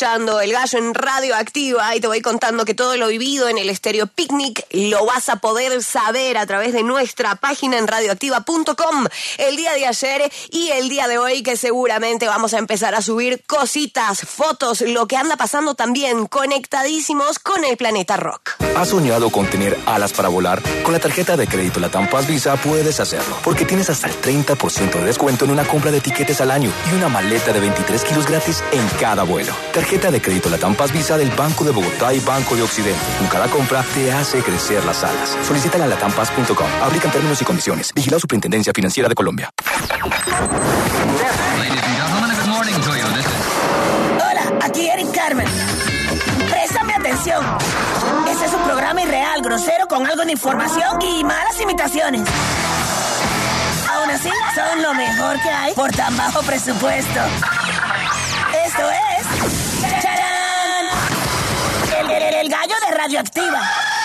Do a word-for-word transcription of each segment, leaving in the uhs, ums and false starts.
escuchando El Gallo en Radioactiva y te voy contando que todo lo vivido en el Estéreo Picnic lo vas a poder saber a través de nuestra página en radioactiva punto com el día de ayer y el día de hoy, que seguramente vamos a empezar a subir cositas, fotos, lo que anda pasando también, conectadísimos con el planeta rock. ¿Has soñado con tener alas para volar? Con la tarjeta de crédito Latam Paz Visa puedes hacerlo, porque tienes hasta el treinta por ciento de descuento en una compra de tiquetes al año y una maleta de veintitrés kilos gratis en cada vuelo. Tarjeta de crédito Latam Paz Visa del Banco de Bogotá y Banco de Occidente. Con cada compra te hace crecer las alas. Solicítala en latam paz punto com. Aplican términos y condiciones. Vigilado Superintendencia Financiera de Colombia. Hola, aquí Eric Carmen. Préstame atención. Este es un programa irreal, grosero, con algo de información y malas imitaciones. Aún así, son lo mejor que hay por tan bajo presupuesto. Esto es... ¡Charán! El, el, el gallo de Radioactiva.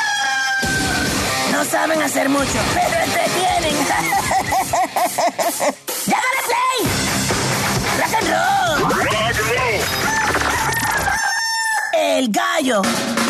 No saben hacer mucho, pero entretienen. ¡Ya dale play! ¡Rock and roll! El gallo.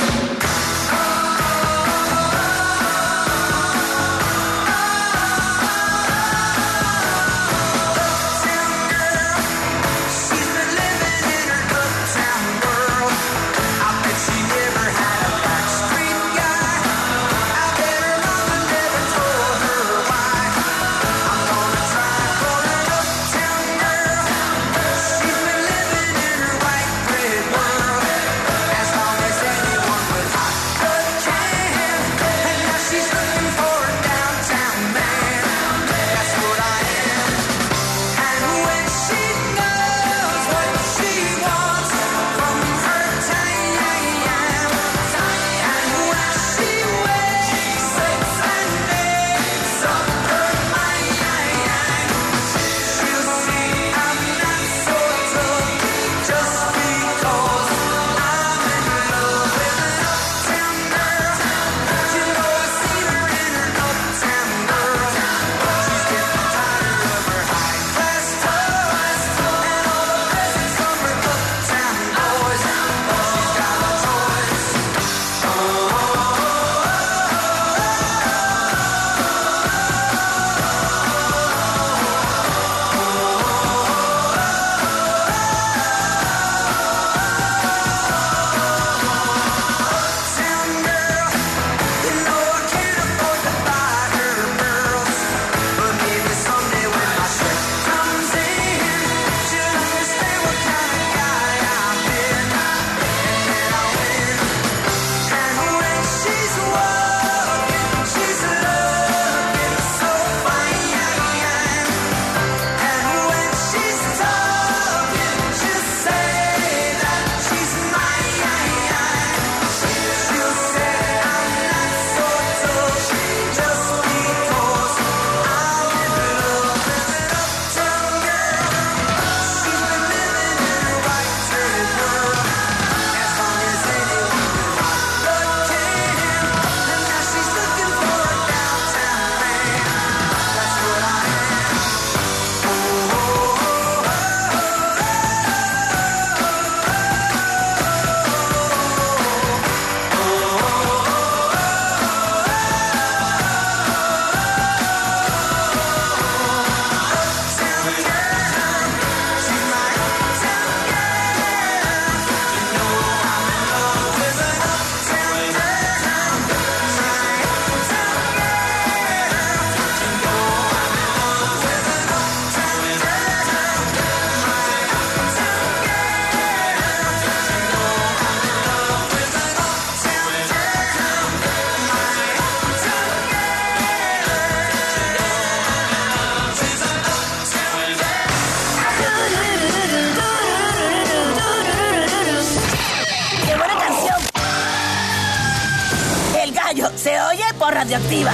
Se oye por Radioactiva.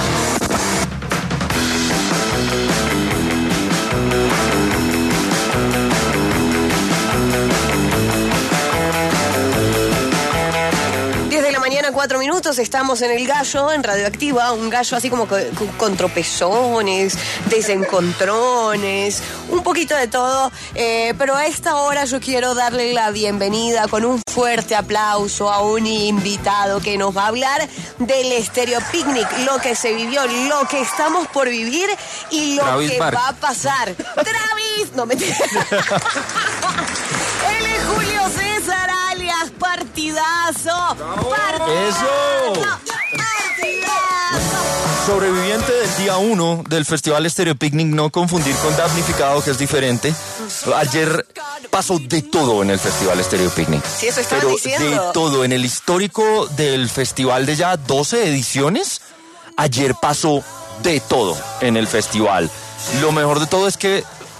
cuatro minutos, estamos en el gallo, en Radioactiva, un gallo así como con, con tropezones, desencontrones, un poquito de todo, eh, pero a esta hora yo quiero darle la bienvenida con un fuerte aplauso a un invitado que nos va a hablar del Estéreo Picnic, lo que se vivió, lo que estamos por vivir y lo Travis que Bark. va a pasar. ¡Travis! No, mentira. Él es Julio César, alias Partidazo. ¡Partidazo! ¡Eso! ¡Partidazo! Sobreviviente del día uno del Festival Estéreo Picnic, no confundir con damnificado, que es diferente. Ayer pasó de todo en el Festival Estéreo Picnic. Sí, eso estaban Pero diciendo. de todo. En el histórico del festival de ya doce ediciones, ayer pasó de todo en el festival. Lo mejor de todo es que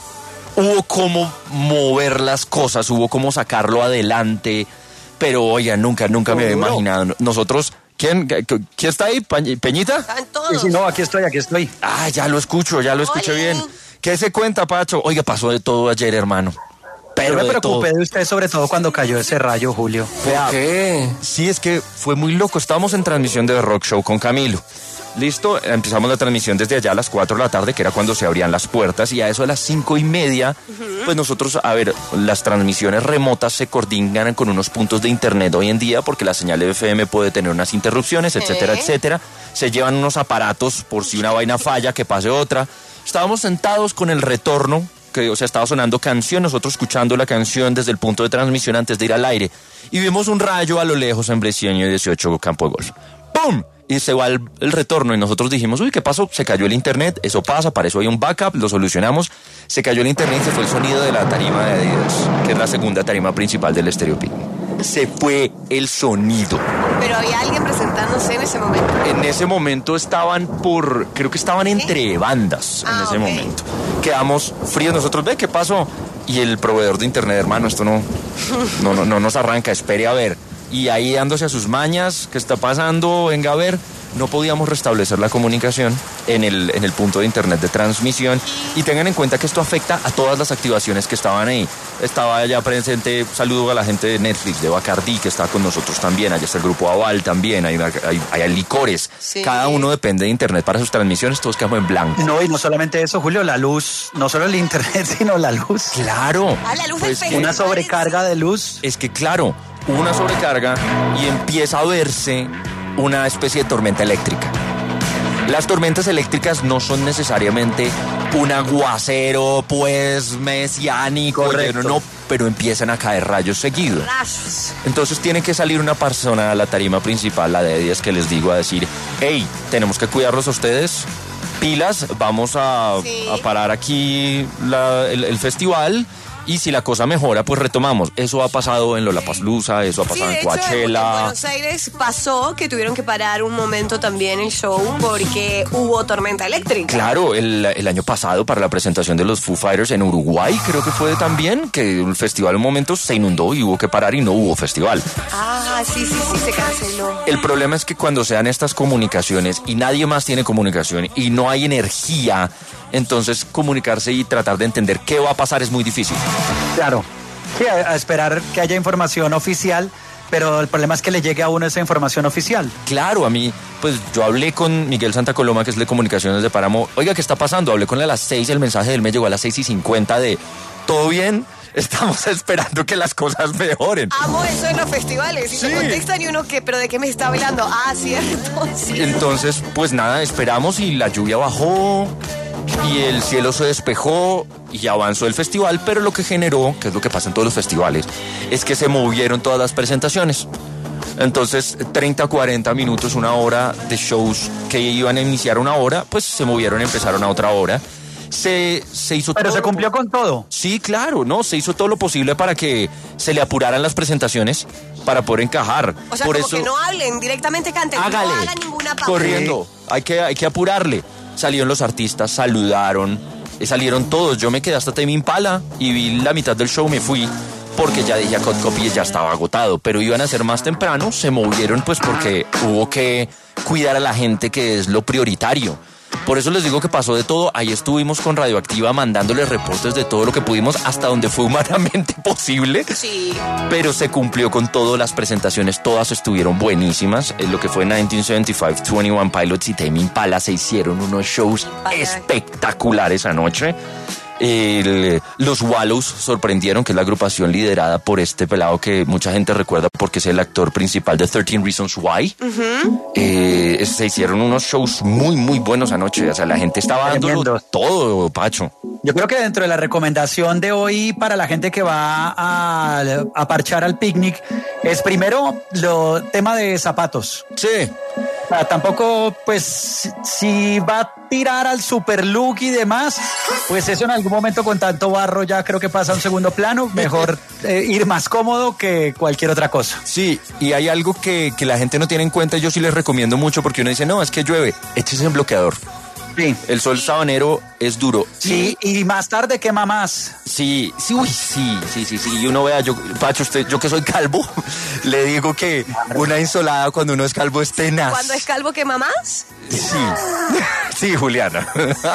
hubo cómo mover las cosas, hubo cómo sacarlo adelante. Pero, oiga, nunca, nunca me había imaginado. Nosotros... ¿Quién, ¿Quién está ahí? ¿Peñita? Están todos. Sí, sí, no, aquí estoy, aquí estoy. Ah, ya lo escucho, ya lo escuché Oli. bien. ¿Qué se cuenta, Pacho? Oiga, pasó de todo ayer, hermano. Pero Yo me de preocupé todo. de usted, sobre todo cuando cayó ese rayo, Julio. ¿Por qué? Sí, es que fue muy loco. Estábamos en transmisión de The Rock Show con Camilo. Listo, empezamos la transmisión desde allá a las cuatro de la tarde, que era cuando se abrían las puertas, y a eso de las cinco y media, uh-huh. pues nosotros, a ver, las transmisiones remotas se coordinan con unos puntos de internet hoy en día, porque la señal de F M puede tener unas interrupciones, etcétera, ¿Eh? etcétera. Se llevan unos aparatos por si una vaina falla, que pase otra. Estábamos sentados con el retorno, que, o sea, estaba sonando canción, nosotros escuchando la canción desde el punto de transmisión antes de ir al aire, y vimos un rayo a lo lejos en Breceño dieciocho, campo de golf. ¡Pum! Y se va el, el retorno y nosotros dijimos, uy, ¿qué pasó? Se cayó el internet, eso pasa, para eso hay un backup, lo solucionamos. Se cayó el internet y se fue el sonido de la tarima de Adidas, que es la segunda tarima principal del Estéreo Picnic. Se fue el sonido. Pero había alguien presentándose en ese momento. En ese momento estaban por, creo que estaban entre bandas en Ah, ese ok. momento. Quedamos fríos nosotros, ve, ¿qué pasó? Y el proveedor de internet, hermano, esto no, no, no, no nos arranca, espere a ver. Y ahí dándose a sus mañas, ¿qué está pasando? Venga a ver. No podíamos restablecer la comunicación en el, en el punto de internet de transmisión. Y tengan en cuenta que esto afecta a todas las activaciones que estaban ahí. Estaba allá presente, saludo a la gente de Netflix, de Bacardí, que está con nosotros también. Allá está el grupo Aval también, hay, hay, hay licores. Sí. Cada uno depende de internet para sus transmisiones, todos quedamos en blanco. No, y no solamente eso, Julio, la luz, no solo el internet, sino la luz. Claro. A la luz del Pues, festival. Una sobrecarga de luz. Es que claro, hubo una sobrecarga y empieza a verse una especie de tormenta eléctrica. Las tormentas eléctricas no son necesariamente un aguacero, pues, mesiánico, Correcto. no, pero empiezan a caer rayos seguidos. Rayos. Entonces tiene que salir una persona a la tarima principal, la de diez, que les digo, a decir, hey, tenemos que cuidarlos a ustedes, pilas, vamos a, Sí. a parar aquí la- el, el festival. Y si la cosa mejora, pues retomamos. Eso ha pasado en Lollapalooza, eso ha Sí, pasado de en hecho, en, en Coachella. Buenos Aires pasó que tuvieron que parar un momento también el show porque hubo tormenta eléctrica. Claro, el, el año pasado para la presentación de los Foo Fighters en Uruguay, creo que fue también, que el festival en un momento se inundó y hubo que parar y no hubo festival. Ah, sí, sí, sí, se canceló. El problema es que cuando se dan estas comunicaciones y nadie más tiene comunicación y no hay energía, entonces comunicarse y tratar de entender qué va a pasar es muy difícil. Claro. Sí, a, a esperar que haya información oficial, pero el problema es que le llegue a uno esa información oficial. Claro, a mí, pues yo hablé con Miguel Santa Coloma, que es de Comunicaciones de Páramo. Oiga, ¿qué está pasando? Hablé con él a las seis, el mensaje de él me llegó a las seis y cincuenta de, ¿todo bien? Estamos esperando que las cosas mejoren. Amo eso en los festivales. Y Sí. te contestan y uno que, ¿pero de qué me está hablando? Ah, cierto. Sí. Entonces, pues nada, esperamos y la lluvia bajó y el cielo se despejó y avanzó el festival, pero lo que generó, que es lo que pasa en todos los festivales, es que se movieron todas las presentaciones. Entonces, treinta, cuarenta minutos, una hora de shows que iban a iniciar una hora, pues se movieron y empezaron a otra hora. Se, se hizo Pero todo se cumplió con todo. Sí, claro, no, se hizo todo lo posible para que se le apuraran las presentaciones para poder encajar. O sea, Por como eso, que no hablen, directamente canten. hágale, No hagan ninguna pausa. corriendo, hay que, hay que apurarle. Salieron los artistas, saludaron, eh, salieron todos. Yo me quedé hasta Tame Impala y vi la mitad del show, me fui porque ya dije a Cut Copy ya estaba agotado, pero iban a ser más temprano, se movieron pues porque hubo que cuidar a la gente, que es lo prioritario. Por eso les digo que pasó de todo. Ahí estuvimos con Radioactiva mandándoles reportes de todo lo que pudimos hasta donde fue humanamente posible. Sí. Pero se cumplió con todo, las presentaciones todas estuvieron buenísimas. En lo que fue diecinueve setenta y cinco, veintiuno Pilots y Tame Impala se hicieron unos shows Vaya. espectaculares anoche. El, los Wallows sorprendieron, que es la agrupación liderada por este pelado que mucha gente recuerda porque es el actor principal de thirteen Reasons Why. Uh-huh. eh, se hicieron unos shows muy muy buenos anoche, o sea, la gente estaba dándolo todo, Pacho. Yo creo que dentro de la recomendación de hoy para la gente que va a, a parchar al picnic es primero lo tema de zapatos. Sí. O sea, tampoco, pues, si va a tirar al super look y demás, pues eso en algún momento con tanto barro ya creo que pasa a un segundo plano. Mejor eh, ir más cómodo que cualquier otra cosa. Sí, y hay algo que, que la gente no tiene en cuenta, yo sí les recomiendo mucho, porque uno dice, no, es que llueve, échese en bloqueador. Sí. El sol sabanero es duro. Sí, y más tarde quema más. Sí, sí, uy, sí, sí, sí, sí. Y uno vea, yo, Pacho, usted, yo que soy calvo, le digo que una insolada cuando uno es calvo es tenaz. ¿Cuando es calvo quema más? Sí, sí, Juliana.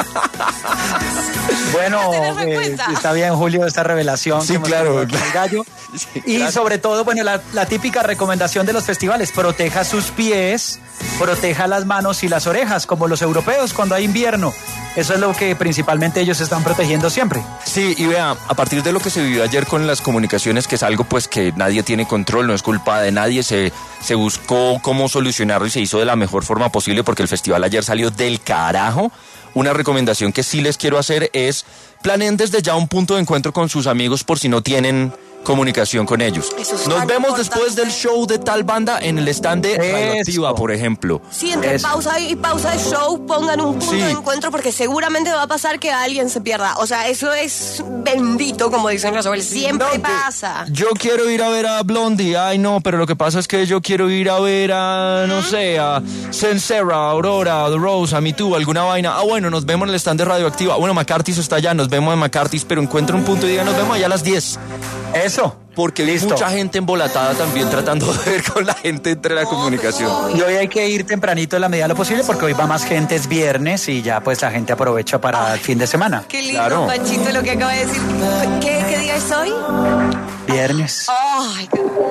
Bueno, eh, está bien, Julio, esta revelación. Sí, que claro. El gallo. Sí, y claro. Sobre todo, bueno, la, la típica recomendación de los festivales, proteja sus pies, proteja las manos y las orejas, como los europeos cuando hay invierno. Eso es lo que principalmente ellos están protegiendo siempre. Sí, y vea, a partir de lo que se vivió ayer con las comunicaciones, que es algo pues que nadie tiene control, no es culpa de nadie, se, se buscó cómo solucionarlo y se hizo de la mejor forma posible porque el festival ayer salió del carajo. Una recomendación que sí les quiero hacer es planeen desde ya un punto de encuentro con sus amigos por si no tienen comunicación con ellos. Nos vemos después del show de tal banda en el stand de Radioactiva, por ejemplo. Sí, entre Eso. pausa y pausa de show pongan un punto sí. de encuentro porque seguramente va a pasar que alguien se pierda. O sea, eso es bendito, como dicen los abuelos. Siempre no, pasa. Yo quiero ir a ver a Blondie. Ay, no, pero lo que pasa es que yo quiero ir a ver a, no sé, a Sensera, Aurora, The Rose, a Me Too, alguna vaina. Ah, bueno, nos vemos en el stand de Radioactiva. Bueno, McCarthy's está allá, nos vemos en McCarthy's, pero encuentra un punto y diga, nos vemos allá a las diez. Eso. Porque hay mucha gente embolatada también tratando de ver con la gente entre la comunicación. Y hoy hay que ir tempranito en la medida de lo posible porque hoy va más gente, es viernes y ya pues la gente aprovecha para el fin de semana. Qué lindo, claro. Panchito, lo que acaba de decir. ¿Qué, qué día es hoy? Viernes. Ay,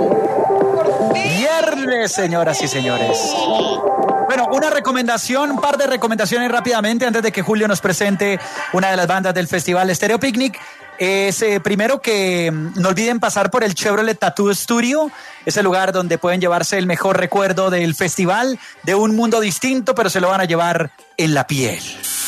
viernes, señoras y señores. Bueno, una recomendación, un par de recomendaciones rápidamente antes de que Julio nos presente una de las bandas del festival Stereo Picnic. Es eh, primero que no olviden pasar por el Chevrolet Tattoo Studio, es el lugar donde pueden llevarse el mejor recuerdo del festival, de un mundo distinto, pero se lo van a llevar en la piel.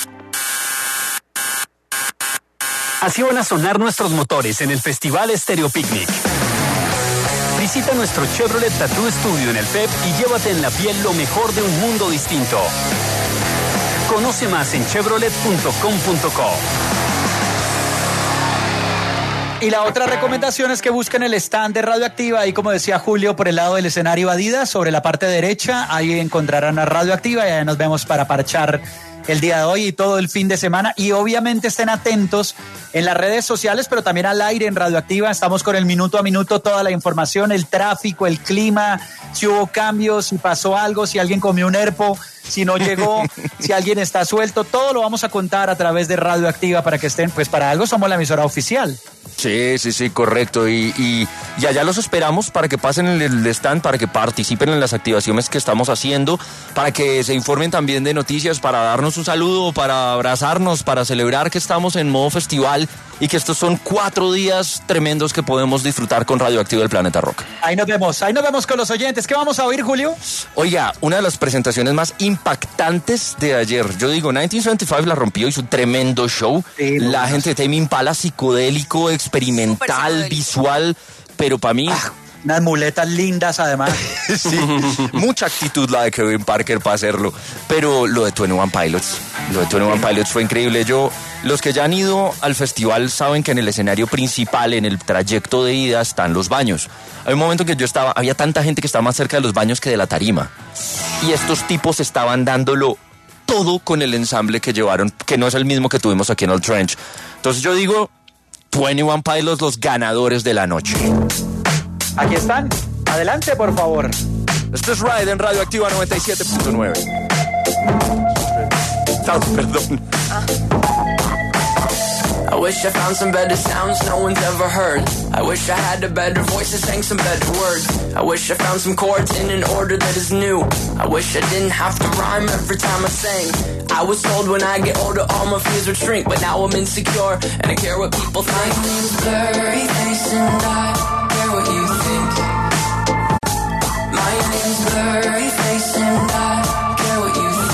Así van a sonar nuestros motores en el festival Stereo Picnic. Visita nuestro Chevrolet Tattoo Studio en el P E P y llévate en la piel lo mejor de un mundo distinto. Conoce más en chevrolet punto com punto co. Y la otra recomendación es que busquen el stand de Radioactiva, ahí como decía Julio, por el lado del escenario Adidas, sobre la parte derecha, ahí encontrarán a Radioactiva y ahí nos vemos para parchar el día de hoy y todo el fin de semana. Y obviamente estén atentos en las redes sociales, pero también al aire en Radioactiva. Estamos con el minuto a minuto, toda la información, el tráfico, el clima, si hubo cambios, si pasó algo, si alguien comió un herpo, si no llegó, si alguien está suelto, todo lo vamos a contar a través de Radioactiva para que estén, pues para algo somos la emisora oficial. Sí, sí, sí, correcto. Y, y, y allá los esperamos para que pasen en el stand, para que participen en las activaciones que estamos haciendo, para que se informen también de noticias, para darnos un saludo, para abrazarnos, para celebrar que estamos en modo festival y que estos son cuatro días tremendos que podemos disfrutar con Radioactiva del Planeta Rock. Ahí nos vemos, ahí nos vemos con los oyentes. ¿Qué vamos a oír, Julio? Oiga, una de las presentaciones más impactantes de ayer. Yo digo, diecinueve setenta y cinco la rompió, hizo un tremendo show. Sí, la gente de Tame Impala, psicodélico, experimental, visual, pero para mí... Ah, unas muletas lindas además. Sí, mucha actitud la de Kevin Parker para hacerlo, pero lo de veintiuno Pilots, lo de veintiuno Pilots fue increíble. Yo, los que ya han ido al festival saben que en el escenario principal, en el trayecto de ida, están los baños. Hay un momento en que yo estaba, había tanta gente que estaba más cerca de los baños que de la tarima, y estos tipos estaban dándolo todo con el ensamble que llevaron, que no es el mismo que tuvimos aquí en el Trench. Entonces yo digo, veintiuno Pilots, los ganadores de la noche. Aquí están. Adelante, por favor. Esto es Ride en Radioactiva noventa y siete punto nueve. asustado, perdón. Ah. I wish I found some better sounds no one's ever heard. I wish I had a better voice and sang some better words. I wish I found some chords in an order that is new. I wish I didn't have to rhyme every time I sang. I was told when I get older all my fears would shrink, but now I'm insecure and I care what people think. My name's Blurryface and I care what you think. My name's Blurryface and I care what you think.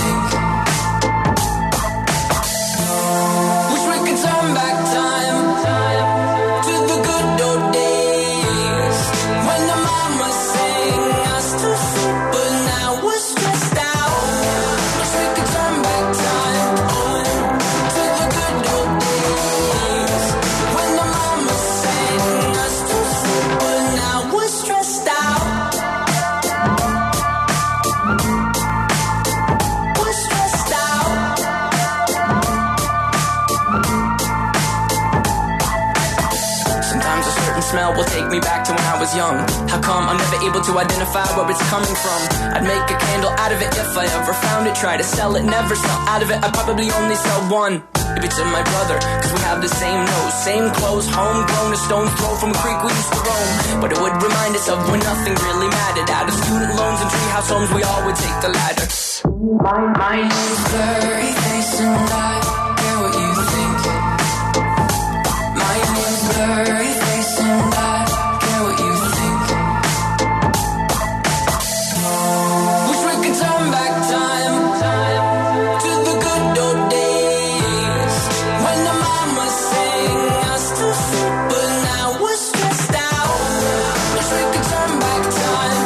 Wish we could turn back time to the good old days when the mama sang us to sleep, but now we're stressed out. Wish we could turn back time to the good old days when the mama sang us to sleep, but now we're stressed out. We're stressed out. Sometimes a certain smell will take me back to when I was young. How come I'm never able to identify where it's coming from? I'd make a candle out of it if I ever found it. Try to sell it, never sell out of it. I'd probably only sell one. Maybe to my brother, cause we have the same nose, same clothes, homegrown, a stone's throw from a creek we used to roam. But it would remind us of when nothing really mattered. Out of student loans and treehouse homes, we all would take the ladder. My, my name's Blurryface and I care what you think. My name's Blurryface and I care what you think. Wish we could turn back time to the good old days when the mama sang us to sleep, but now we're stressed out. Wish we could turn back time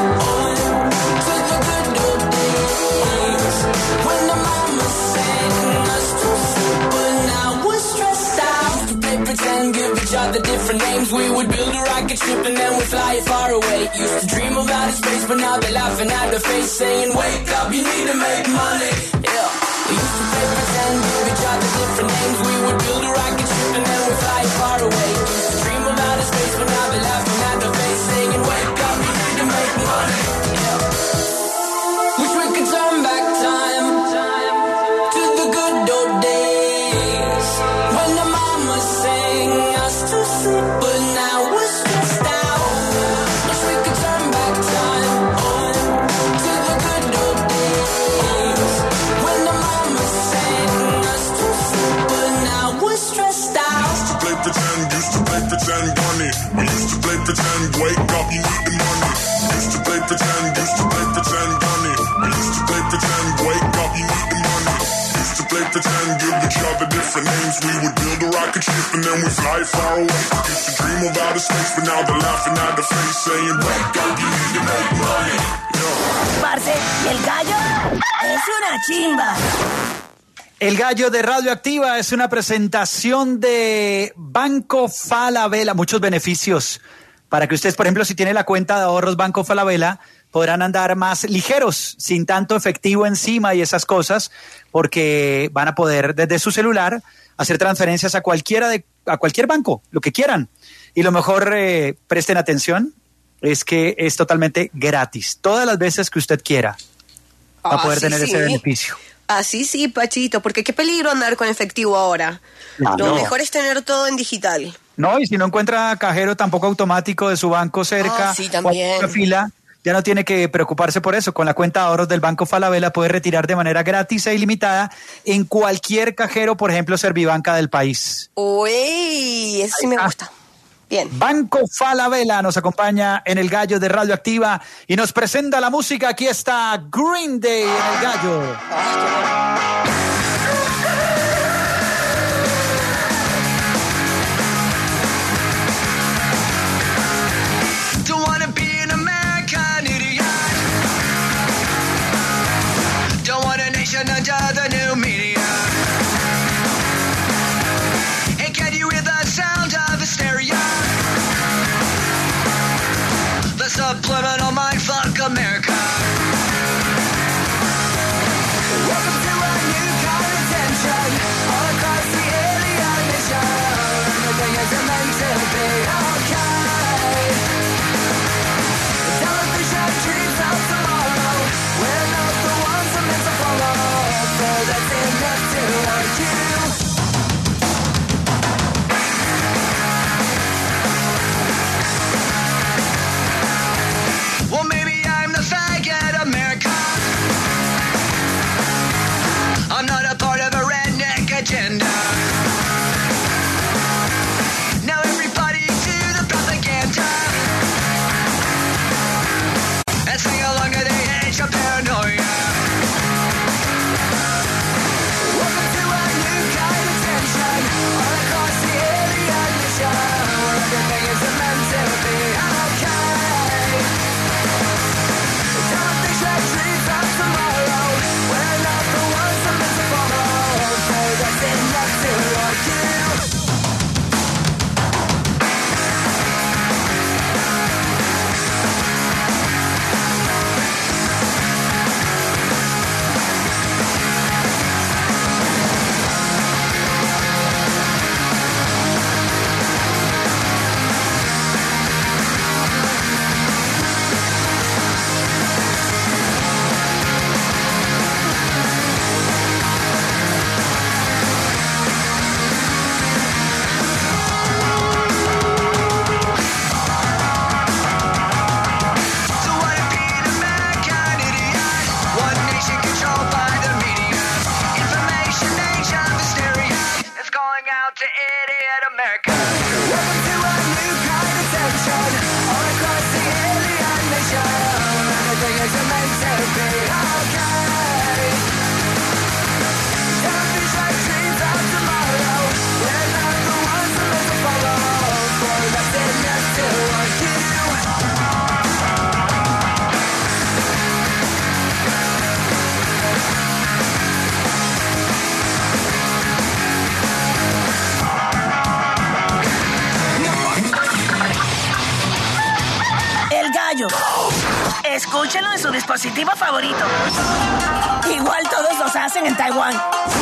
to the good old days when the mama sang us to sleep, but now we're stressed out. Used to play pretend, give each other different names. We would build a rocket ship and then we'd fly it far away. Used to dream of outer space, but now they're laughing at the face, saying, wake up, you need to make money. Yeah. We used to play pretend, give each other different names. We would build a rocket ship and then we'd fly it far away. Used to dream of outer space, but now they're laughing at the face, saying, wake up, you need to make money. Yeah. Wish we could turn back time to the good old days when the mama sang us to sleep, but now we're stressed out. Wish we could turn back time to the good old days when the mama sang us to sleep, but now we're stressed out. Used to play pretend, used to play pretend, bunny. We used to play pretend, wake up, you need the money. Used to play pretend, used to play pretend, bunny. We used to play pretend, wake up, you need the money. Used to play pretend, give each other different names. We would build a rocket ship and then we fly far away. Used to dream of outer space, but now they're laughing at the face, saying, wake up, you need to make money. Yeah. Parce, y el gallo es una chimba. El Gallo de Radioactiva es una presentación de Banco Falabella. Muchos beneficios para que ustedes, por ejemplo, si tiene la cuenta de ahorros Banco Falabella, podrán andar más ligeros, sin tanto efectivo encima y esas cosas, porque van a poder desde su celular hacer transferencias a cualquiera de a cualquier banco, lo que quieran. Y lo mejor, eh, presten atención, es que es totalmente gratis. Todas las veces que usted quiera va a poder Ah, sí, tener sí. ese beneficio. Así sí, Pachito, porque qué peligro andar con efectivo ahora. No, Lo no. mejor es tener todo en digital. No, y si no encuentra cajero tampoco automático de su banco cerca, Ah, sí, también. o en la fila, ya no tiene que preocuparse por eso. Con la cuenta de ahorros del Banco Falabella puede retirar de manera gratis e ilimitada en cualquier cajero, por ejemplo, Servibanca del país. Uy, eso sí me está. gusta. Bien. Banco Falabella nos acompaña en el Gallo de Radioactiva y nos presenta la música. Aquí está Green Day en el Gallo. Don't wanna be an American idiot. Don't want a nation under the new media. And can you hear the sound of hysteria? The subliminal mindfuck America. Welcome to a new kind of tension all across the alien nation. Everything isn't meant to be okay. Television dreams of tomorrow. We're not the ones I'm meant to follow. So that's enough to Escúchenlo en su dispositivo favorito. Igual todos los hacen en Taiwán.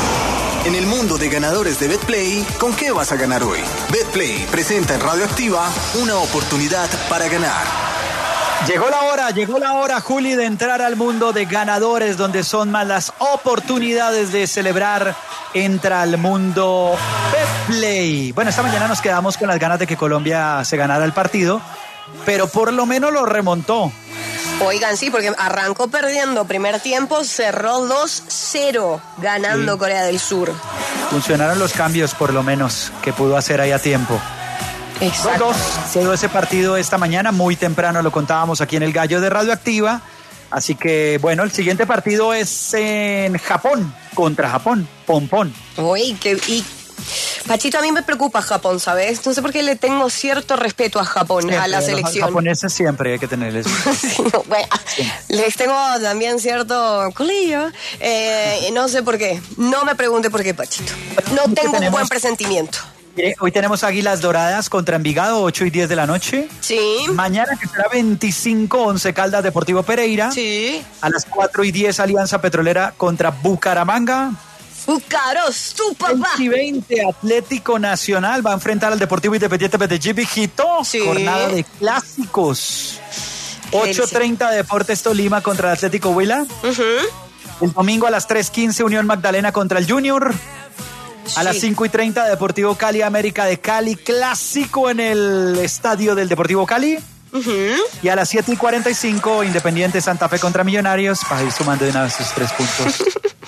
En el mundo de ganadores de BetPlay, ¿con qué vas a ganar hoy? BetPlay presenta en Radio Activa una oportunidad para ganar. Llegó la hora, llegó la hora, Juli, de entrar al mundo de ganadores, donde son más las oportunidades de celebrar. Entra al mundo BetPlay. Bueno, esta mañana nos quedamos con las ganas de que Colombia se ganara el partido, pero por lo menos lo remontó. Oigan, sí, porque arrancó perdiendo primer tiempo, cerró dos cero, ganando sí. Corea del Sur. Funcionaron los cambios, por lo menos, que pudo hacer ahí a tiempo. Exacto. dos dos quedó ese partido esta mañana, muy temprano lo contábamos aquí en el Gallo de Radioactiva. Así que, bueno, el siguiente partido es en Japón, contra Japón, Pompón. Uy, que... Y... Pachito, a mí me preocupa Japón, ¿sabes? No sé por qué le tengo cierto respeto a Japón, siempre, a la selección. Los japoneses siempre hay que tenerles. Sí, no, bueno, sí. Les tengo también cierto colillo. Eh, no sé por qué. No me pregunte por qué, Pachito. No tengo tenemos, un buen presentimiento. Mire, hoy tenemos Águilas Doradas contra Envigado, ocho y diez de la noche. Sí. Mañana, que será veinticinco, Once Caldas Deportivo Pereira. Sí. A las cuatro y diez, Alianza Petrolera contra Bucaramanga. Bucaros, tu papá. veinte y veinte, Atlético Nacional va a enfrentar al Deportivo Independiente Medellín, Vigito. Sí. Jornada de clásicos. ocho treinta, Deportes Tolima contra el Atlético Huila. Uh-huh. El domingo a las tres quince, Unión Magdalena contra el Junior. Sí. A las cinco y treinta, Deportivo Cali, América de Cali. Clásico en el estadio del Deportivo Cali. Uh-huh. Y a las siete y cuarenta y cinco, Independiente Santa Fe contra Millonarios. Para ir sumando de una vez sus tres puntos.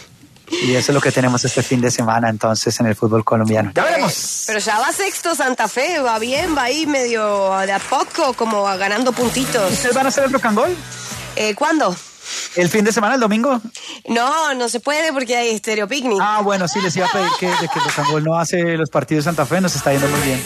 Y eso es lo que tenemos este fin de semana, entonces, en el fútbol colombiano. Ya veremos. Pero ya va sexto Santa Fe, va bien, va ahí medio de a poco, como ganando puntitos. ¿Ustedes van a hacer el rock and roll? Eh, ¿Cuándo? ¿El fin de semana, el domingo? No, no se puede porque hay Estéreo Picnic. Ah, bueno, sí, les iba a pedir que, de que el rock and roll no hace los partidos de Santa Fe, nos está yendo muy bien.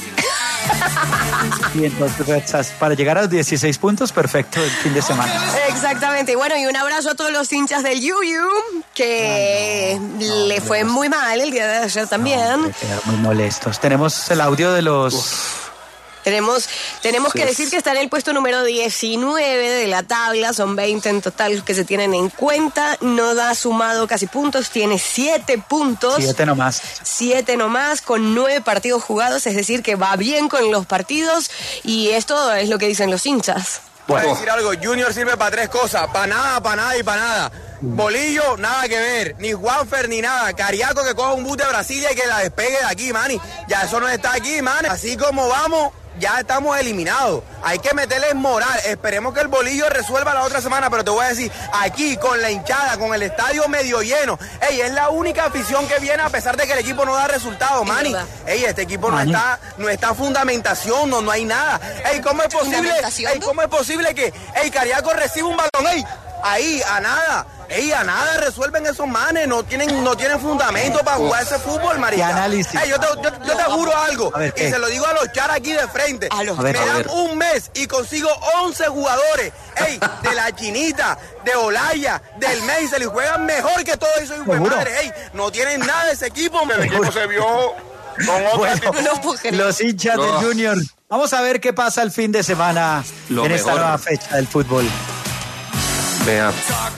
Y entonces, para llegar a los dieciséis puntos, perfecto el fin de semana. Exactamente. Y bueno, y un abrazo a todos los hinchas del Yuyu, que no, no, le fue muy mal el día de ayer también. No, quedaron muy molestos. Tenemos el audio de los... Uf. Tenemos, tenemos sí. que decir que está en el puesto número diecinueve de la tabla, son veinte en total que se tienen en cuenta, no da sumado casi puntos, tiene siete puntos. Siete nomás. Siete nomás, con nueve partidos jugados, es decir que va bien con los partidos y esto es lo que dicen los hinchas. Voy a decir algo, Junior sirve para tres cosas, para nada, para nada y para nada. Bolillo, nada que ver, ni Juanfer ni nada. Cariaco que coja un bus de Brasilia y que la despegue de aquí, mani. Ya eso no está aquí, man. Así como vamos, ya estamos eliminados. Hay que meterles moral. Esperemos que el Bolillo resuelva la otra semana, pero te voy a decir, aquí con la hinchada, con el estadio medio lleno, ey, es la única afición que viene a pesar de que el equipo no da resultados, mani. Ey, este equipo no está, no está fundamentación, no, no hay nada. Ey, ¿cómo es posible? Ey, ¿cómo es posible que, ey, Cariaco reciba un balón, ey, ahí, a nada? Ey, a nada resuelven esos manes, no tienen, no tienen fundamento para jugar ese fútbol, marica. ¿Qué análisis? Ey, yo te, yo, yo te juro algo, ver, y se lo digo a los char aquí de frente. A los, me a ver, dan un mes y consigo once jugadores, ey, de la Chinita, de Olaya, del Meisel, y juegan mejor que todos esos hijos de madre. Ey, no tienen nada de ese equipo, el equipo se vio con otra bueno, actitud. Los hinchas no. del Junior. Vamos a ver qué pasa el fin de semana lo en mejor. Esta nueva fecha del fútbol. Vea.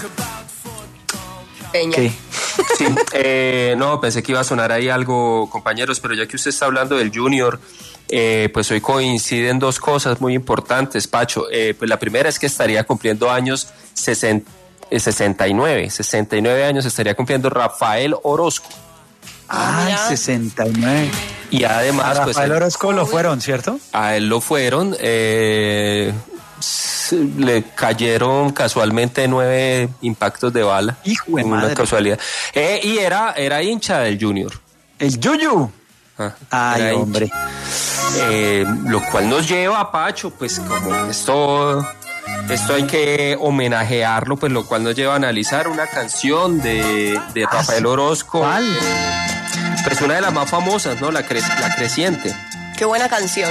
¿Qué? Sí, eh, no, pensé que iba a sonar ahí algo, compañeros, pero ya que usted está hablando del Junior, eh, pues hoy coinciden dos cosas muy importantes, Pacho. Eh, pues la primera es que estaría cumpliendo años sesenta, sesenta y nueve, sesenta y nueve años estaría cumpliendo Rafael Orozco. Ay, ah, sesenta y nueve. Y además, a pues... Rafael Orozco lo fueron, ¿cierto? A él lo fueron, eh... le cayeron casualmente nueve impactos de bala. Hijo de una madre. casualidad. Eh, y era, era hincha del Junior. El Yuyu. Ah, Ay, hombre. Eh, lo cual nos lleva a Pacho, pues como esto, esto hay que homenajearlo, pues lo cual nos lleva a analizar una canción de, de ah, Rafael Orozco. ¿Cuál? Eh, pues una de las más famosas, ¿no? La, cre la Creciente. Qué buena canción.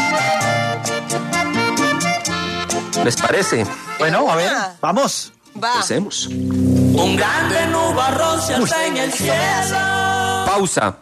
¿Les parece? Bueno, a ver, vamos. Va. Empecemos. Un grande nubarrón se alza en el cielo. Pausa.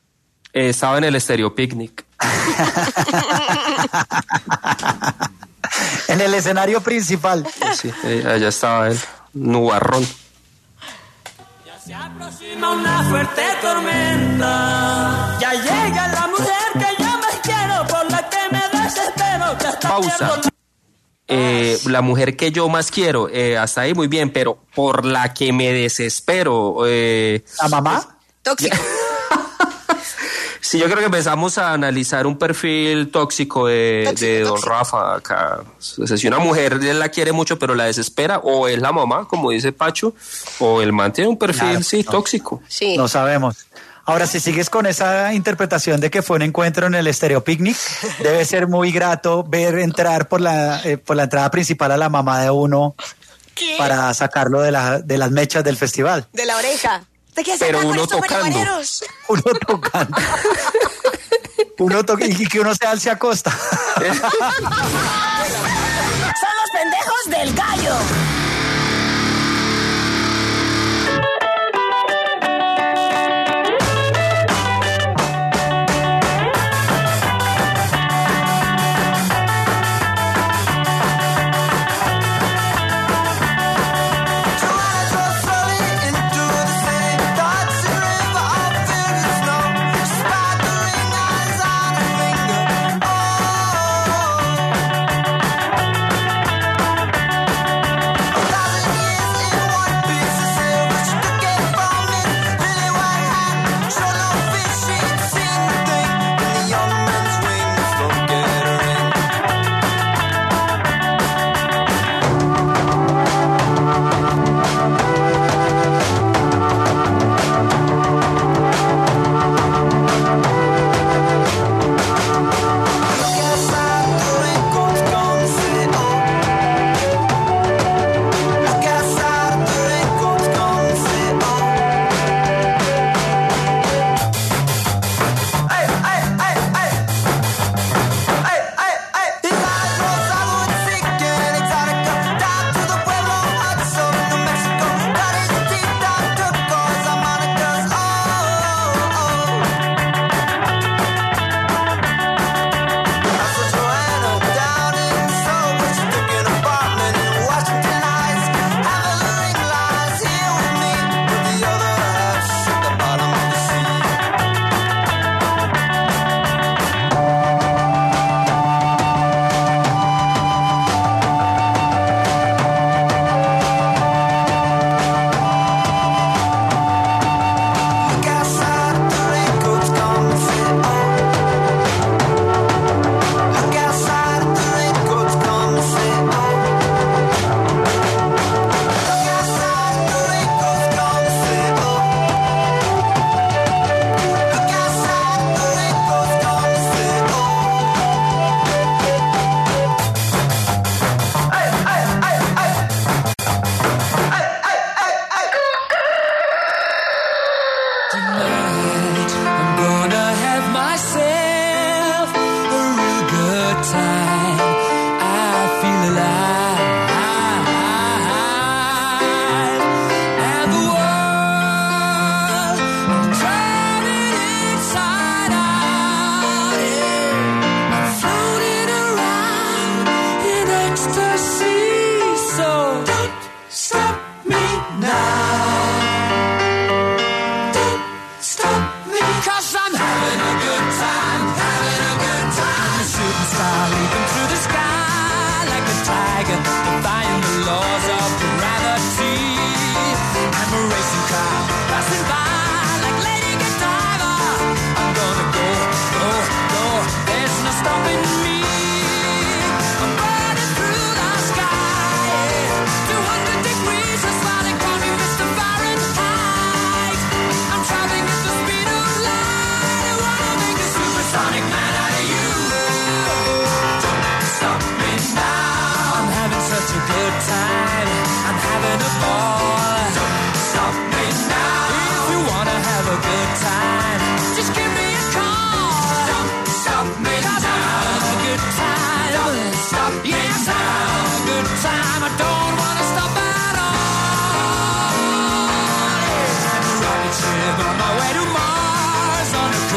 Eh, estaba en el Estéreo Picnic. En el escenario principal. Sí, eh, allá estaba él, nubarrón. Se aproxima una fuerte tormenta. Ya llega la mujer que yo más quiero, por la que me desespero. Que hasta Pausa. pierdo- Eh, la mujer que yo más quiero, eh, hasta ahí muy bien, pero por la que me desespero. Eh, ¿La mamá? Tóxico. sí, yo creo que empezamos a analizar un perfil tóxico de, Tóxico, de don tóxico. Rafa acá. O sea, si una mujer él la quiere mucho pero la desespera, o es la mamá, como dice Pacho, o el man tiene un perfil, Claro, sí, no. tóxico. Sí. No sabemos. Ahora, si sigues con esa interpretación de que fue un encuentro en el Estéreo Picnic, debe ser muy grato ver entrar por la, eh, por la entrada principal a la mamá de uno ¿Qué? para sacarlo de, la, de las mechas del festival. De la oreja. ¿Te quieres Pero sacar con uno estos tocando. marihuaneros? Uno tocando. Uno toca y que uno se alce a costa. Son los pendejos del gallo.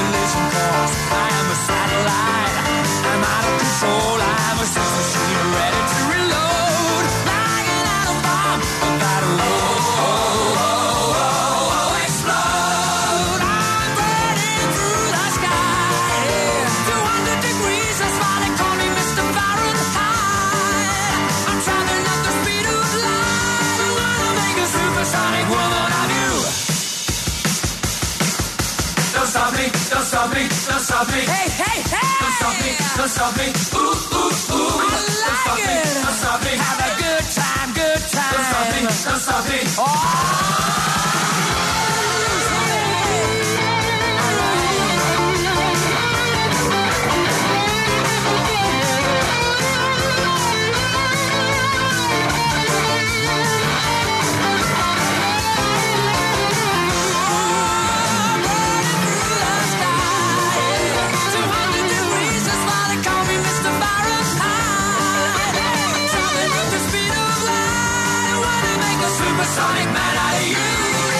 Control, I'm a super machine ready don't stop me, don't stop me. Hey, hey, hey! Don't stop me, don't stop me. Ooh, ooh, ooh. I Don't like stop me, it. don't stop me. Have a good time, good time. Don't stop me, don't stop me. Supersonic man out of you.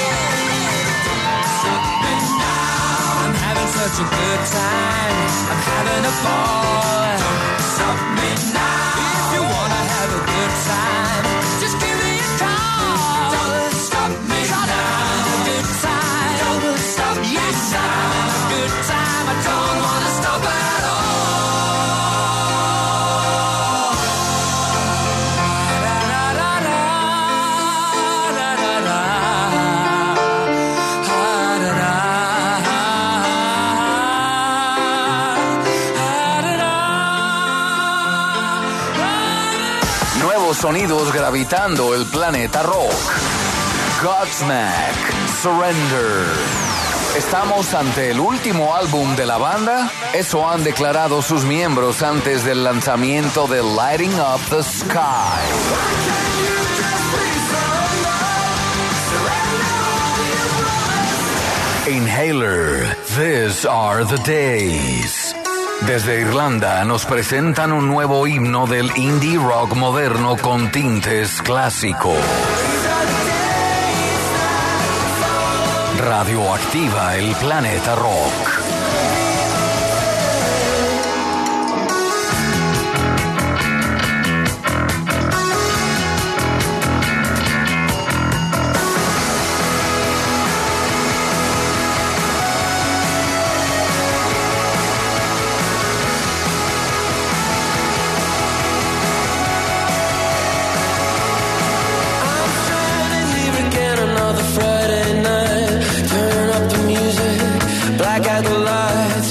Stop me now. I'm having such a good time. I'm having a ball. Stop me now. If you wanna have a good time, just give me a call. Don't stop me now. Have a good time. Don't stop me yes, now. Have a good time. I don't wanna stop at all. Sonidos gravitando el planeta rock. Godsmack, Surrender. ¿Estamos ante el último álbum de la banda? Eso han declarado sus miembros antes del lanzamiento de Lighting Up the Sky. Inhaler, These Are the Days. Desde Irlanda nos presentan un nuevo himno del indie rock moderno con tintes clásicos. Radioactiva el planeta rock. Friday night, turn up the music, black out the lights.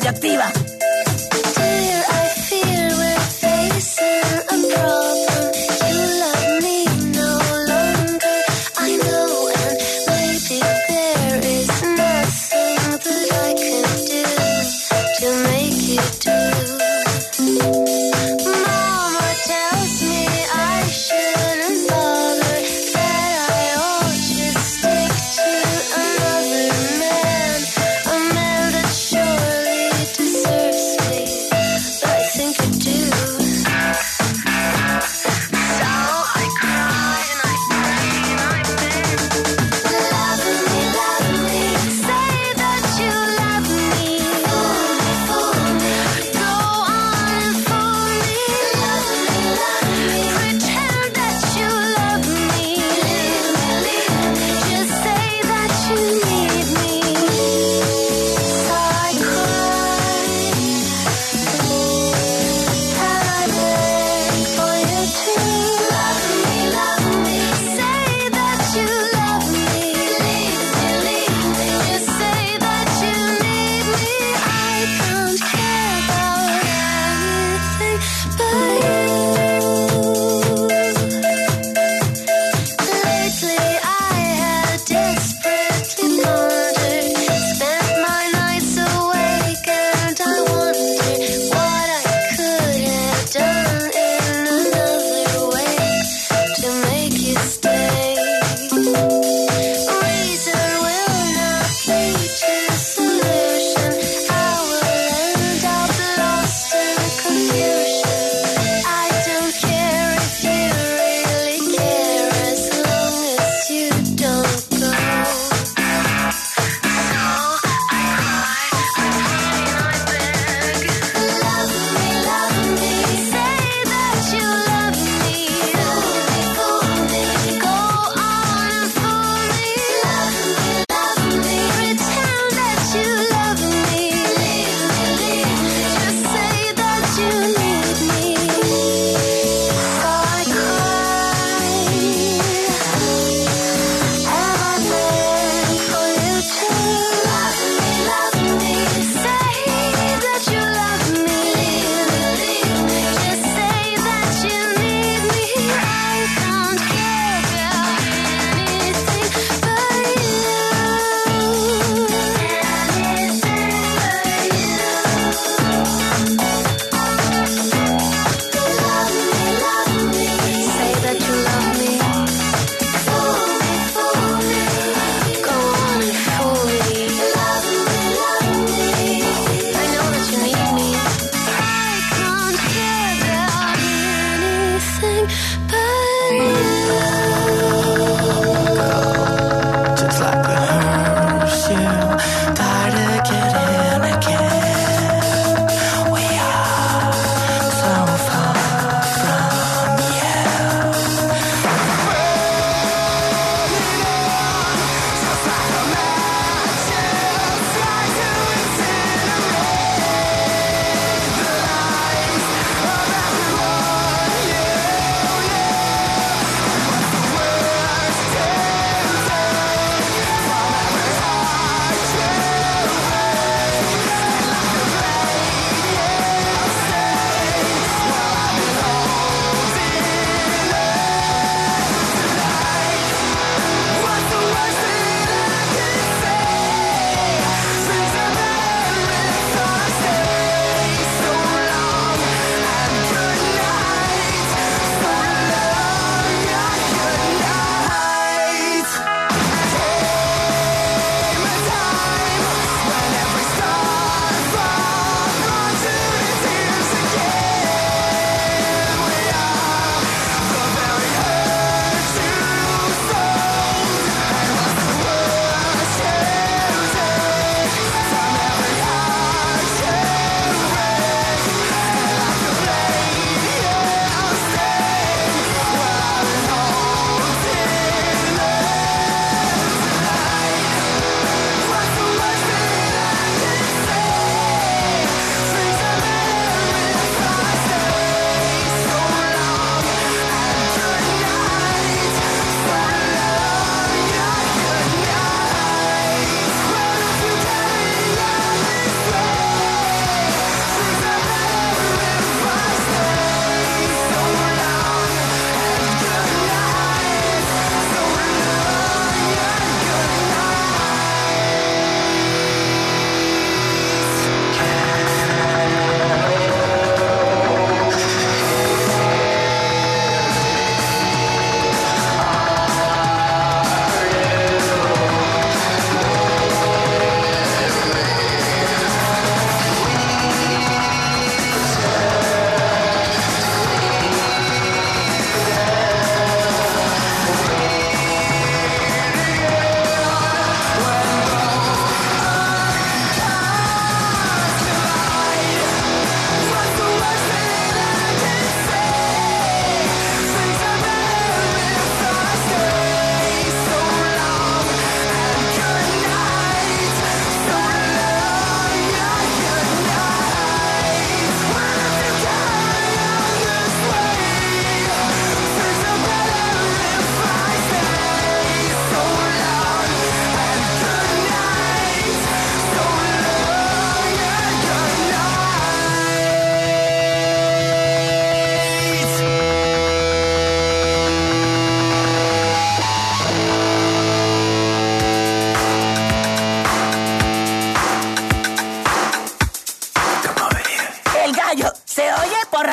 Radioactiva. Dear, I feel we're facing a problem. You love me no longer, I know, and maybe there is nothing that I can do to make you do. Mama tells me I shouldn't bother, that I ought to stick to another man, a man that surely deserves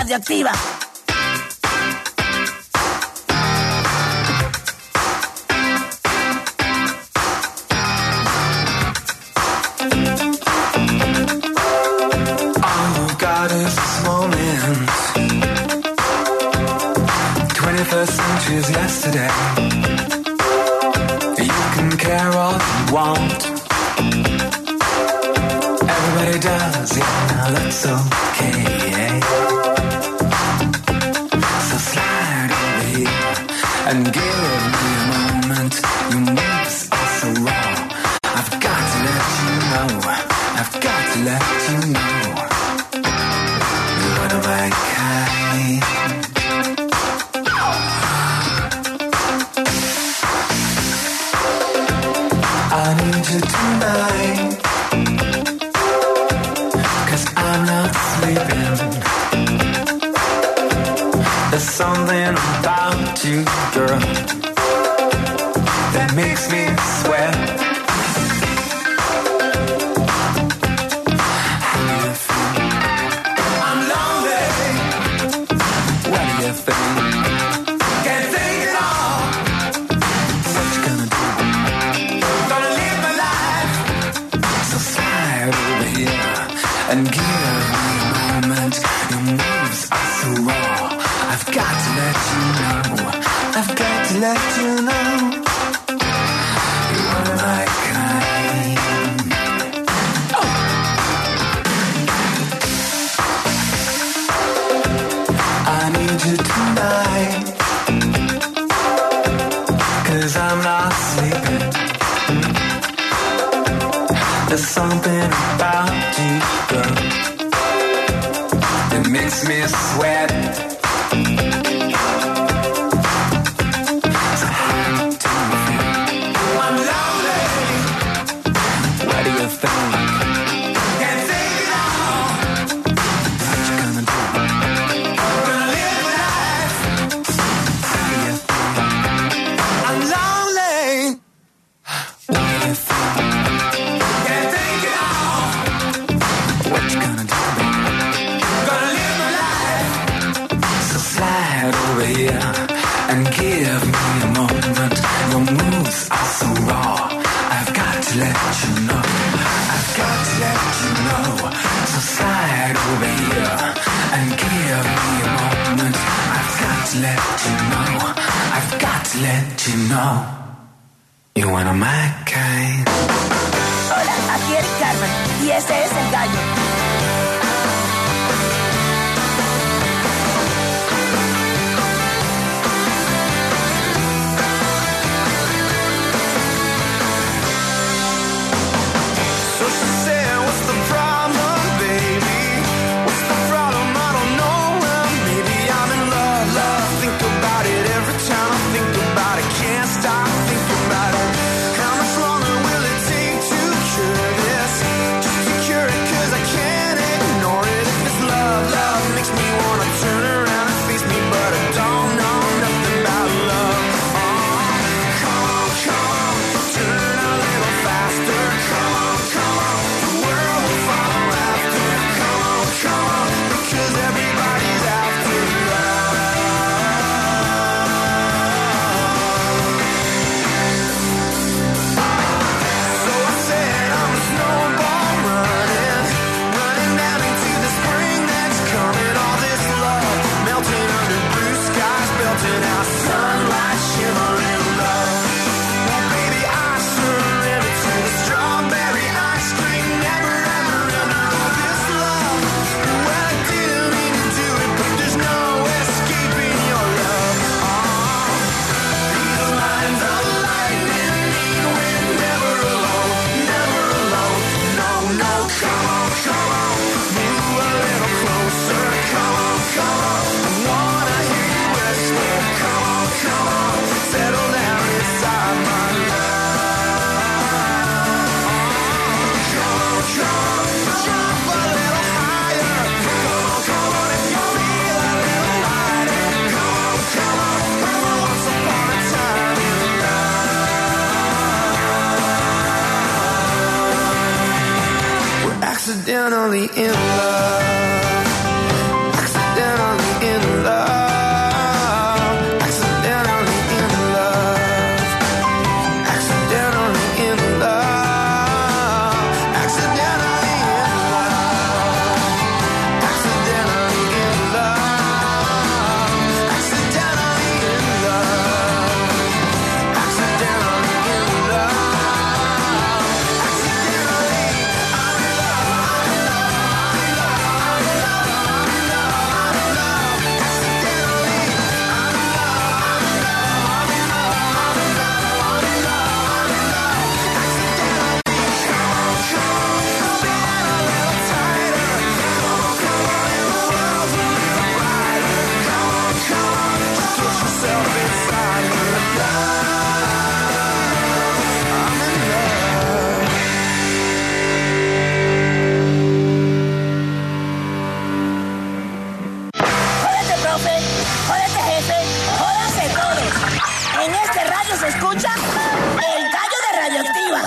Radioactiva. twenty-first century's yesterday. You can care all you want. Everybody does, yeah, now that's okay. So slide over here and give me a moment. Your moves are so raw. I've got to let you know. I've got to let you know. You're one of my kind. I need you tonight, 'cause I'm not sleeping. There's something about you, girl, that makes me sweat. How do you feel? I'm lonely. What do you think? Can't take it all. What you gonna do? And give me a moment. Your moves are so raw. I've got to let you know. I've got to let you know. You're one of my kind. Oh. I need you tonight, 'cause I'm not sleeping. There's something about you, girl, that makes me sweat. So how do you feel? I'm lonely. What do you think? Can't take it all. What you gonna do? Gonna live life. How do you feel? I'm lonely. What do you think? Over here and give me a moment. Your moves are so raw. I've got to let you know. I've got to let you know. So slide over here and give me a moment. I've got to let you know. I've got to let you know. You're one of my kind. Hola, aquí Eric Carmen y este es El Gallo. Accidentally in love. Accidentally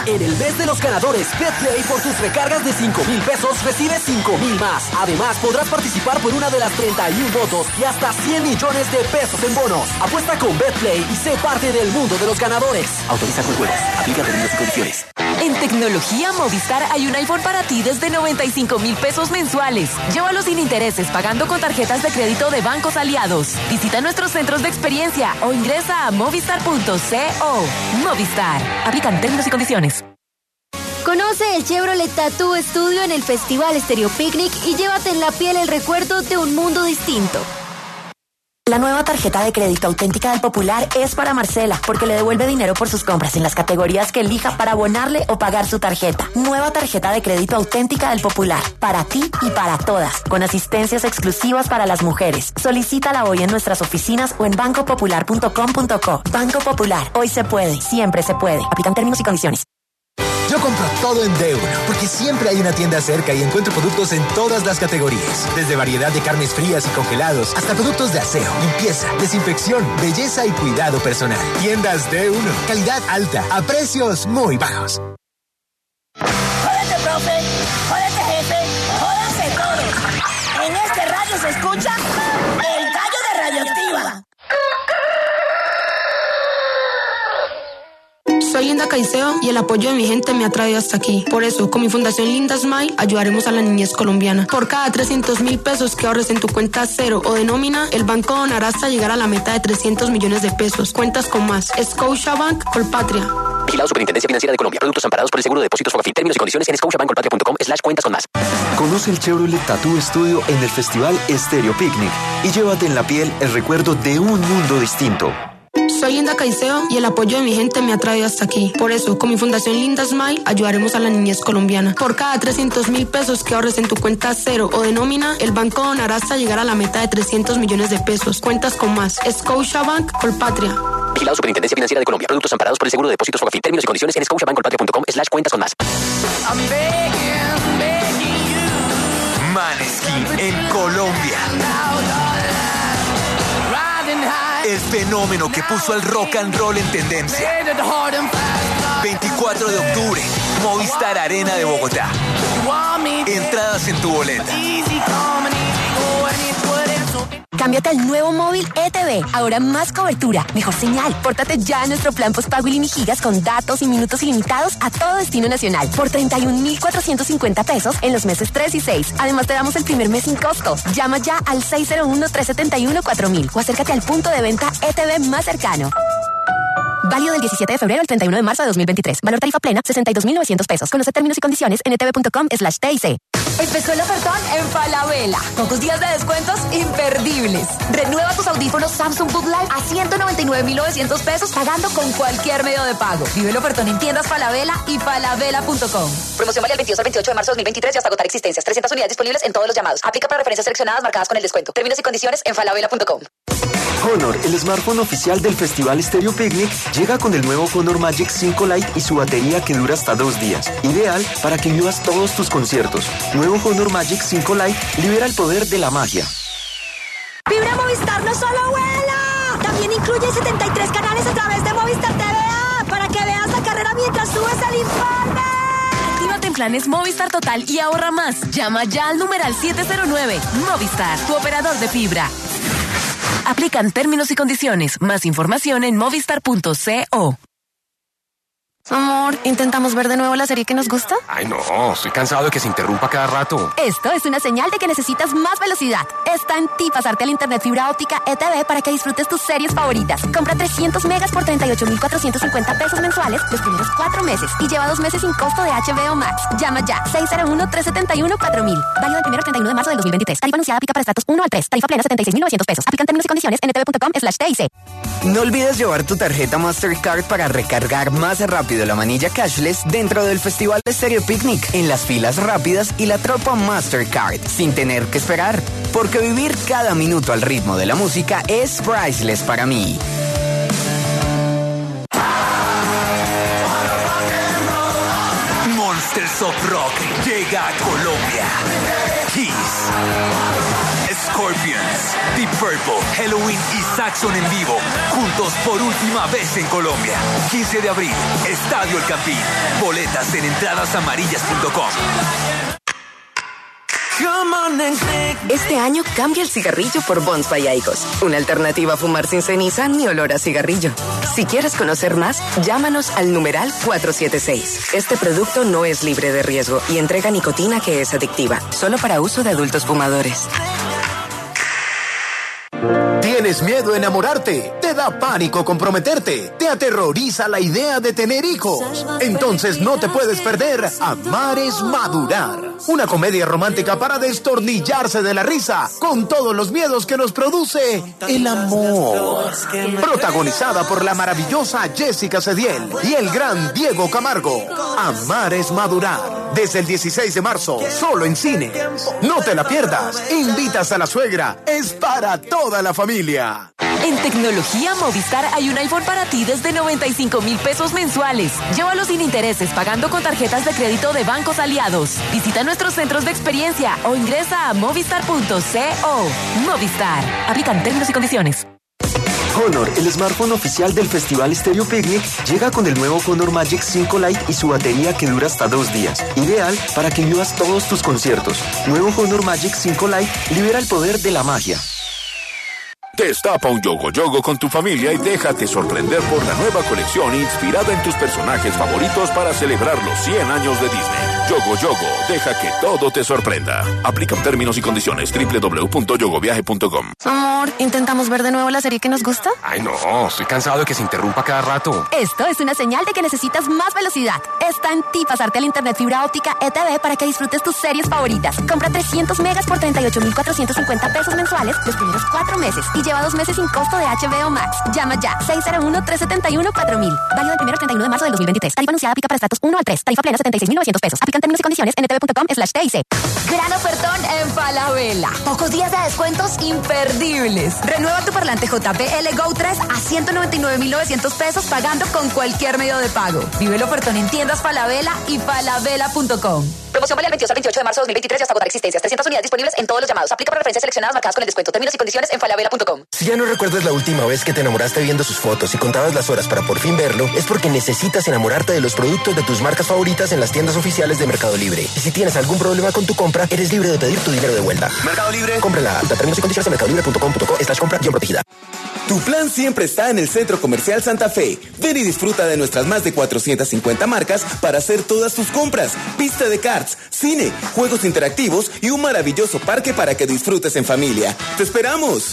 En el mes de los ganadores BetPlay, por tus recargas de cinco mil pesos recibes cinco mil más. Además, podrás participar por una de las treinta y uno votos y hasta cien millones de pesos en bonos. Apuesta con BetPlay y sé parte del mundo de los ganadores. Autoriza con juegos. Aplica términos y condiciones. En tecnología Movistar hay un iPhone para ti desde noventa y cinco mil pesos mensuales. Llévalo sin intereses pagando con tarjetas de crédito de bancos aliados. Visita nuestros centros de experiencia o ingresa a movistar punto co. Movistar. Aplican términos y condiciones. Conoce el Chevrolet Tattoo Studio en el Festival Stereo Picnic y llévate en la piel el recuerdo de un mundo distinto. La nueva tarjeta de crédito auténtica del Popular es para Marcela, porque le devuelve dinero por sus compras en las categorías que elija para abonarle o pagar su tarjeta. Nueva tarjeta de crédito auténtica del Popular, para ti y para todas, con asistencias exclusivas para las mujeres. Solicítala hoy en nuestras oficinas o en banco popular punto com punto co. Banco Popular, hoy se puede, siempre se puede. Aplican términos y condiciones. Yo compro todo en D uno, porque siempre hay una tienda cerca y encuentro productos en todas las categorías. Desde variedad de carnes frías y congelados, hasta productos de aseo, limpieza, desinfección, belleza y cuidado personal. Tiendas D uno, calidad alta, a precios muy bajos. Jódete, profe, jódete, jefe, jódanse todos. En este radio se escucha el gallo de Radioactiva. Soy Linda Caicedo y el apoyo de mi gente me ha traído hasta aquí. Por eso, con mi fundación Linda Smile, ayudaremos a la niñez colombiana. Por cada trescientos mil pesos que ahorres en tu cuenta cero o de nómina, el banco donará hasta llegar a la meta de trescientos millones de pesos. Cuentas con más. Scotiabank, Colpatria. Vigilado Superintendencia Financiera de Colombia. Productos amparados por el Seguro de Depósitos Fogafín. Términos y condiciones en scotiabank colpatria punto com slash cuentas con más. Conoce el Chevrolet Tattoo Studio en el Festival Stereo Picnic y llévate en la piel el recuerdo de un mundo distinto. Soy Linda Caicedo y el apoyo de mi gente me ha traído hasta aquí. Por eso, con mi fundación Linda Smile, ayudaremos a la niñez colombiana. Por cada trescientos mil pesos que ahorres en tu cuenta cero o de nómina, el banco donará hasta llegar a la meta de trescientos millones de pesos. Cuentas con más. Scotiabank, Colpatria. Vigilado Superintendencia Financiera de Colombia. Productos amparados por el Seguro de Depósitos Fogafín. Términos y condiciones en scotiabank colpatria punto com slash cuentas con más. Maneskin en Colombia. El fenómeno que puso al rock and roll en tendencia. veinticuatro de octubre, Movistar Arena de Bogotá. Entradas en tu boleta. Cámbiate al nuevo móvil E T V. Ahora más cobertura, mejor señal. Pórtate ya a nuestro plan postpago gigas con datos y minutos ilimitados a todo destino nacional por treinta y un mil cuatrocientos cincuenta pesos en los meses tres y seis. Además te damos el primer mes sin costo. Llama ya al seis cero uno, tres siete uno, cuatro mil o acércate al punto de venta E T V más cercano. Válido del diecisiete de febrero al treinta y uno de marzo de dos mil veintitrés. Valor tarifa plena, sesenta y dos mil novecientos pesos. Conoce términos y condiciones en etv punto com slash T I C. Empezó el ofertón en Falabella. Pocos días de descuentos imperdibles. Renueva tus audífonos Samsung Book Live a ciento noventa y nueve mil novecientos pesos pagando con cualquier medio de pago. Vive el ofertón en tiendas Falabella y falabella punto com. Promoción válida del veintidós al veintiocho de marzo de dos mil veintitrés y hasta agotar existencias. trescientas unidades disponibles en todos los llamados. Aplica para referencias seleccionadas marcadas con el descuento. Términos y condiciones en falabella punto com. Honor, el smartphone oficial del Festival Stereo Picnic, llega con el nuevo Honor Magic cinco Lite y su batería que dura hasta dos días. Ideal para que vivas todos tus conciertos. Nuevo Honor Magic cinco Lite libera el poder de la magia. Fibra Movistar no solo vuela, también incluye setenta y tres canales a través de Movistar T V A para que veas la carrera mientras subes el informe. Actívate en planes Movistar Total y ahorra más. Llama ya al numeral siete cero nueve. Movistar, tu operador de fibra. Aplican términos y condiciones. Más información en movistar punto co. Amor, ¿intentamos ver de nuevo la serie que nos gusta? Ay, no, estoy cansado de que se interrumpa cada rato. Esto es una señal de que necesitas más velocidad. Está en ti pasarte al internet fibra óptica E T V para que disfrutes tus series favoritas. Compra trescientos megas por treinta y ocho mil cuatrocientos cincuenta pesos mensuales los primeros cuatro meses y lleva dos meses sin costo de H B O Max. Llama ya, seis cero uno, tres siete uno, cuatro mil. Válido del primero al treinta y uno de marzo del dos mil veintitrés. Tarifa anunciada aplica para estratos uno al tres. Tarifa plena setenta y seis mil novecientos pesos. Aplican términos y condiciones en etv punto com slash T I C. No olvides llevar tu tarjeta Mastercard para recargar más rápido la manilla cashless dentro del Festival Stereo Picnic, en las filas rápidas y la tropa Mastercard, sin tener que esperar, porque vivir cada minuto al ritmo de la música es priceless para mí. Monsters of Rock llega a Colombia. Kiss, Scorpions, Deep Purple, Halloween y Saxon en vivo, juntos por última vez en Colombia. quince de abril, Estadio El Campín. Boletas en entradas amarillas punto com. Este año cambia el cigarrillo por Bonds by Aigos, una alternativa a fumar sin ceniza ni olor a cigarrillo. Si quieres conocer más, llámanos al numeral cuatro siete seis. Este producto no es libre de riesgo y entrega nicotina que es adictiva, solo para uso de adultos fumadores. ¿Tienes miedo a enamorarte? ¿Te da pánico comprometerte? ¿Te aterroriza la idea de tener hijos? Entonces no te puedes perder Amar es Madurar. Una comedia romántica para destornillarse de la risa con todos los miedos que nos produce el amor. Protagonizada por la maravillosa Jessica Cediel y el gran Diego Camargo. Amar es Madurar. Desde el dieciséis de marzo, solo en cine. No te la pierdas. Invitas a la suegra. Es para toda la familia. En tecnología Movistar hay un iPhone para ti desde noventa y cinco mil pesos mensuales. Llévalo sin intereses pagando con tarjetas de crédito de bancos aliados. Visita nuestros centros de experiencia o ingresa a movistar punto co. Movistar. Aplican términos y condiciones. Honor, el smartphone oficial del Festival Stereo Picnic, llega con el nuevo Honor Magic cinco Lite y su batería que dura hasta dos días. Ideal para que vivas todos tus conciertos. Nuevo Honor Magic cinco Lite libera el poder de la magia. Destapa un Yogo Yogo con tu familia y déjate sorprender por la nueva colección inspirada en tus personajes favoritos para celebrar los cien años de Disney. Yogo Yogo, deja que todo te sorprenda. Aplican términos y condiciones. doble u doble u doble u punto yogo viaje punto com. Amor, ¿intentamos ver de nuevo la serie que nos gusta? Ay, no, estoy cansado de que se interrumpa cada rato. Esto es una señal de que necesitas más velocidad. Está en ti pasarte al internet fibra óptica E T V para que disfrutes tus series favoritas. Compra trescientos megas por treinta y ocho mil cuatrocientos cincuenta pesos mensuales los primeros cuatro meses y lleva dos meses sin costo de H B O Max. Llama ya, seis cero uno, tres siete uno, cuatro mil. Válido del primero al treinta y uno de marzo del dos mil veintitrés. Tarifa anunciada aplica para estratos uno al tres. Tarifa plena setenta y seis mil novecientos pesos. Aplican términos y condiciones en etv punto com slash T I C. Gran ofertón en Falabella. Pocos días de descuentos imperdibles. Renueva tu parlante J B L Go tres a ciento noventa y nueve mil novecientos pesos pagando con cualquier medio de pago. Vive el ofertón en tiendas Falabella y falabella punto com. Promoción válida el veintidós al veintiocho de marzo de dos mil veintitrés y hasta agotar existencias. trescientas unidades disponibles en todos los llamados. Aplica para referencias seleccionadas marcadas con el descuento. Términos y condiciones en falabella punto com. Si ya no recuerdas la última vez que te enamoraste viendo sus fotos y contabas las horas para por fin verlo, es porque necesitas enamorarte de los productos de tus marcas favoritas en las tiendas oficiales de Mercado Libre. Y si tienes algún problema con tu compra, eres libre de pedir tu dinero de vuelta. Mercado Libre, cómprala. Términos y condiciones en mercado libre punto com punto co slash compra guión protegida. Tu plan siempre está en el Centro Comercial Santa Fe. Ven y disfruta de nuestras más de cuatrocientas cincuenta marcas para hacer todas tus compras. Pista de karts, cine, juegos interactivos y un maravilloso parque para que disfrutes en familia. ¡Te esperamos!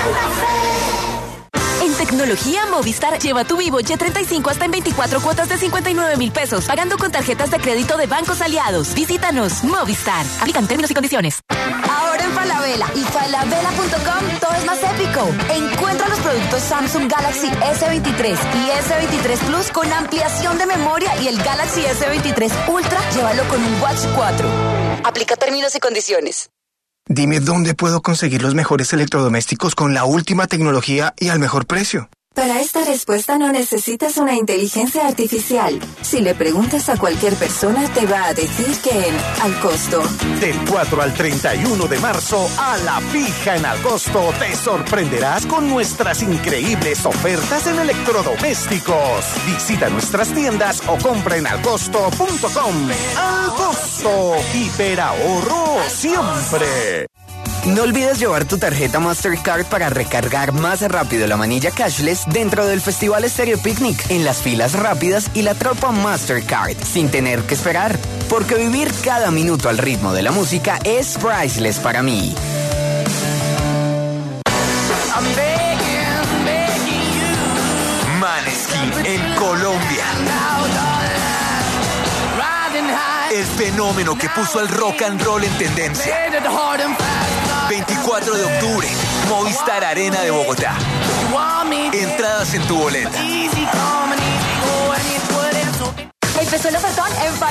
En tecnología Movistar, lleva tu Vivo Y treinta y cinco hasta en veinticuatro cuotas de cincuenta y nueve mil pesos, pagando con tarjetas de crédito de bancos aliados. Visítanos, Movistar. Aplican términos y condiciones. Ahora en Falabella y falabella punto com todo es más épico. Encuentra los productos Samsung Galaxy S veintitrés y S veintitrés Plus con ampliación de memoria y el Galaxy S veintitrés Ultra, llévalo con un Watch cuatro. Aplica términos y condiciones. Dime dónde puedo conseguir los mejores electrodomésticos con la última tecnología y al mejor precio. Para esta respuesta no necesitas una inteligencia artificial. Si le preguntas a cualquier persona, te va a decir que en Al Costo. Del cuatro al treinta y uno de marzo, a la fija en Al Costo, te sorprenderás con nuestras increíbles ofertas en electrodomésticos. Visita nuestras tiendas o compra en al costo punto com. Al Costo, hiperahorro siempre. No olvides llevar tu tarjeta Mastercard para recargar más rápido la manilla cashless dentro del Festival Stereo Picnic, en las filas rápidas y la tropa Mastercard, sin tener que esperar. Porque vivir cada minuto al ritmo de la música es priceless para mí. Maneskin en Colombia. El fenómeno que puso el rock and roll en tendencia. veinticuatro de octubre, Movistar Arena de Bogotá. Entradas en tu boleta. Empezó el ofertón en